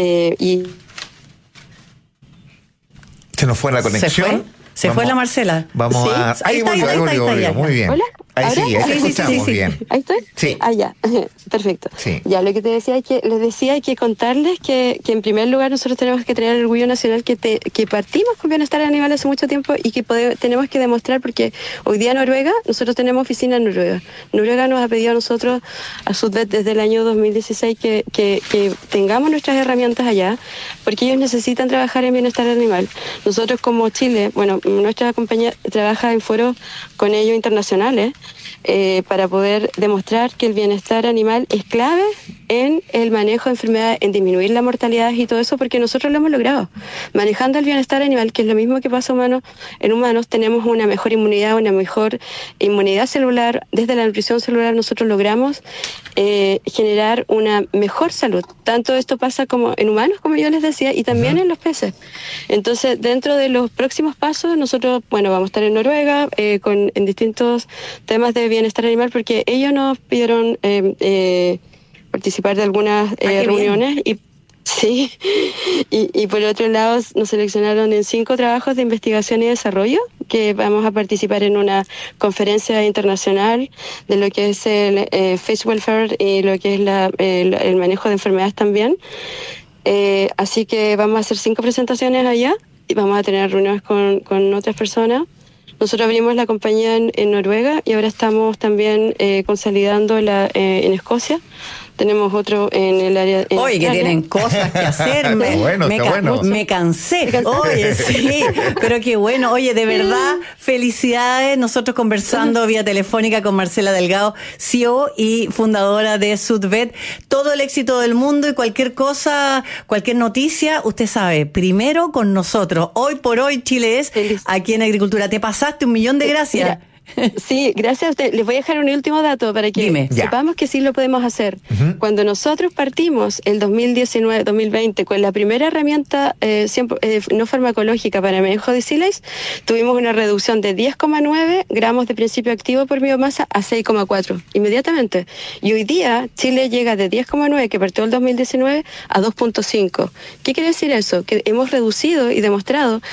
¿Se nos fue la conexión? ¿Se fue la Marcela? Vamos a... Ahí volvió, muy bien. ¿Hola? Ahí sí, ahí te escuchamos bien. ¿Ahí estoy? Sí. Ya, perfecto. Sí. Ya, lo que te decía les decía hay que contarles que en primer lugar nosotros tenemos que tener el orgullo nacional que partimos con bienestar animal hace mucho tiempo y que tenemos que demostrar, porque hoy día Noruega, nosotros tenemos oficina en Noruega. Noruega nos ha pedido a nosotros, a SUDVET, desde el año 2016 que tengamos nuestras herramientas allá, porque ellos necesitan trabajar en bienestar animal. Nosotros como Chile, nuestra compañía trabaja en foros con ellos internacionales, para poder demostrar que el bienestar animal es clave en el manejo de enfermedades, en disminuir la mortalidad y todo eso, porque nosotros lo hemos logrado. Manejando el bienestar animal, que es lo mismo que pasa en humanos, tenemos una mejor inmunidad celular. Desde la nutrición celular nosotros logramos generar una mejor salud. Tanto esto pasa como en humanos, como yo les decía, y también en los peces. Entonces, dentro de los próximos pasos, nosotros, vamos a estar en Noruega en distintos temas de bienestar animal, porque ellos nos pidieron participar de algunas reuniones y por otro lado nos seleccionaron en 5 trabajos de investigación y desarrollo, que vamos a participar en una conferencia internacional de lo que es el Face Welfare y lo que es el manejo de enfermedades también. Así que vamos a hacer 5 presentaciones allá y vamos a tener reuniones con otras personas. Nosotros abrimos la compañía en Noruega y ahora estamos también consolidando en Escocia. Tenemos otro en el área... Oye, que tienen cosas que hacer. Me cansé. Oye, sí, pero qué bueno. Oye, de verdad, felicidades. Nosotros conversando vía telefónica con Marcela Delgado, CEO y fundadora de SUDVET. Todo el éxito del mundo y cualquier cosa, cualquier noticia, usted sabe, primero con nosotros. Hoy por hoy Chile es aquí en Agricultura. Te pasaste, 1.000.000 de gracias. Mira. Sí, gracias a usted. Les voy a dejar un último dato para que sepamos que sí lo podemos hacer. Cuando nosotros partimos el 2019-2020 con la primera herramienta no farmacológica para manejo de sea lice, tuvimos una reducción de 10,9 gramos de principio activo por biomasa a 6,4 inmediatamente. Y hoy día Chile llega de 10,9 que partió el 2019 a 2,5. ¿Qué quiere decir eso? Que hemos reducido y demostrado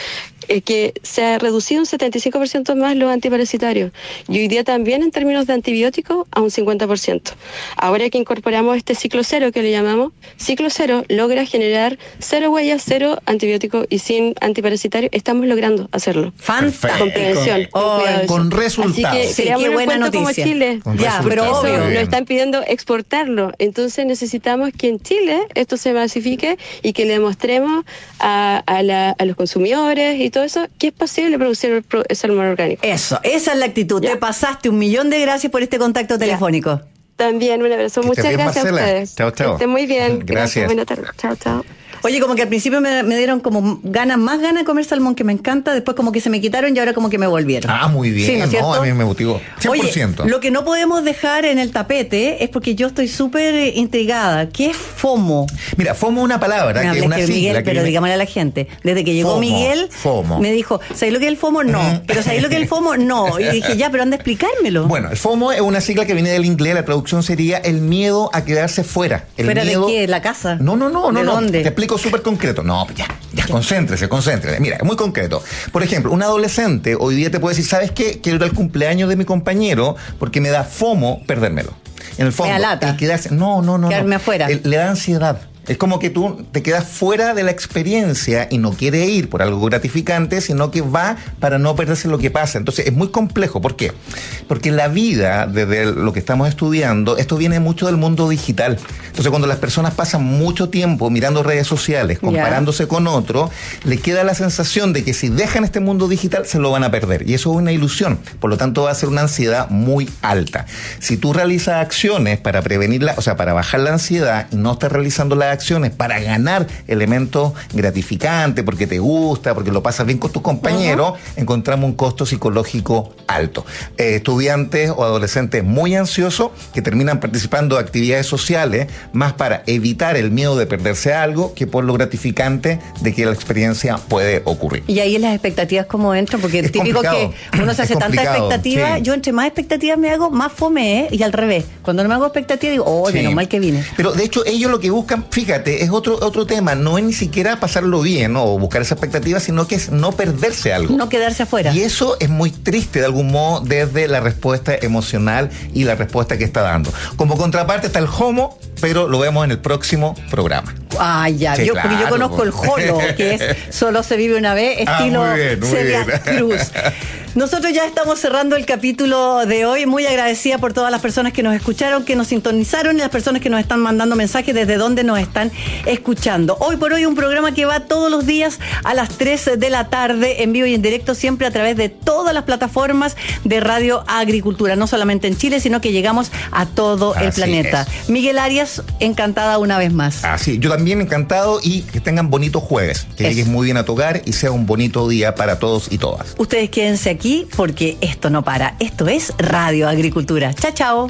que se ha reducido un 75% más los antiparasitarios y hoy día también en términos de antibióticos a un 50%. Ahora que incorporamos este ciclo cero que le llamamos, ciclo cero logra generar 0 huellas, 0 antibióticos y sin antiparasitarios. Estamos logrando hacerlo. Fantástico. Con prevención, con resultados. Así que qué buena noticia. Como Chile, ya, pero obvio. Nos están pidiendo exportarlo. Entonces necesitamos que en Chile esto se masifique y que le demostremos a los consumidores y todo eso que es posible producir el salmón orgánico. Eso, esa es la actitud. Ya. Te pasaste 1.000.000 de gracias por este contacto telefónico. También un abrazo. Muchas gracias Marcela. a ustedes. Chao, chao. Que estén muy bien. Gracias. Buenas tardes. Chao, chao. Oye, como que al principio me dieron como más ganas de comer salmón, que me encanta, después como que se me quitaron y ahora como que me volvieron. Ah, muy bien. Sí, ¿no es cierto? A mí me motivó. 100%. Oye, lo que no podemos dejar en el tapete es porque yo estoy súper intrigada. ¿Qué es FOMO? Mira, FOMO es una palabra, que es una sigla. Miguel, pero digámosle a la gente. Desde que llegó Miguel, me dijo, ¿sabes lo que es el FOMO? No. Pero ¿sabes lo que es el FOMO? No. Y dije, ya, pero anda a explicármelo. Bueno, el FOMO es una sigla que viene del inglés, la traducción sería el miedo a quedarse fuera. ¿Fuera de qué? ¿La casa? No. ¿De dónde? Te explico súper concreto. No, ya, concéntrese. Mira, es muy concreto. Por ejemplo, un adolescente hoy día te puede decir, ¿sabes qué? Quiero ir al cumpleaños de mi compañero porque me da FOMO perdérmelo. En el fondo, me da lata. el quedarse, no. Quedarme afuera. Le da ansiedad. Es como que tú te quedas fuera de la experiencia y no quiere ir por algo gratificante, sino que va para no perderse lo que pasa. Entonces es muy complejo. ¿Por qué? Porque la vida, desde lo que estamos estudiando, esto viene mucho del mundo digital. Entonces cuando las personas pasan mucho tiempo mirando redes sociales, comparándose con otro, le queda la sensación de que si dejan este mundo digital se lo van a perder. Y eso es una ilusión. Por lo tanto va a ser una ansiedad muy alta. Si tú realizas acciones para prevenirla, o sea, para bajar la ansiedad y no estás realizando las acciones para ganar elementos gratificantes, porque te gusta, porque lo pasas bien con tus compañeros, encontramos un costo psicológico alto. Estudiantes o adolescentes muy ansiosos que terminan participando de actividades sociales más para evitar el miedo de perderse algo que por lo gratificante de que la experiencia puede ocurrir. Y ahí las expectativas cómo entran, porque es típico que uno se hace tanta expectativa, yo entre más expectativas me hago, más fome, y al revés. Cuando no me hago expectativa digo, menos mal que vine. Pero de hecho ellos lo que buscan, fíjate, es otro tema, no es ni siquiera pasarlo bien, ¿no? O buscar esa expectativa, sino que es no perderse algo. No quedarse afuera. Y eso es muy triste de algún modo desde la respuesta emocional y la respuesta que está dando. Como contraparte está el HOMO, pero lo vemos en el próximo programa. Ah, ya, Sí, porque yo conozco el JOLO, que es Solo se vive una vez, estilo Celia Cruz. Nosotros ya estamos cerrando el capítulo de hoy, muy agradecida por todas las personas que nos escucharon, que nos sintonizaron y las personas que nos están mandando mensajes desde donde nos están escuchando. Hoy por hoy un programa que va todos los días a las 3 de la tarde, en vivo y en directo, siempre a través de todas las plataformas de Radio Agricultura, no solamente en Chile, sino que llegamos a todo el planeta. Miguel Arias, encantada una vez más. Así, yo también encantado, y que tengan bonitos jueves, que llegues muy bien a tu hogar y sea un bonito día para todos y todas. Ustedes quédense aquí porque esto no para. Esto es Radio Agricultura. Chao, chao.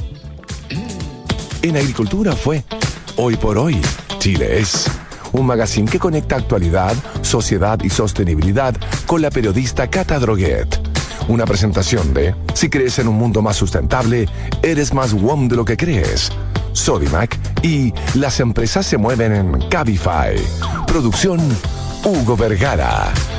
En Agricultura fue Hoy por Hoy, Chile es. Un magazine que conecta actualidad, sociedad y sostenibilidad con la periodista Cata Droguet. Una presentación de Si crees en un mundo más sustentable, eres más WOM de lo que crees. Sodimac y Las empresas se mueven en Cabify. Producción Hugo Vergara.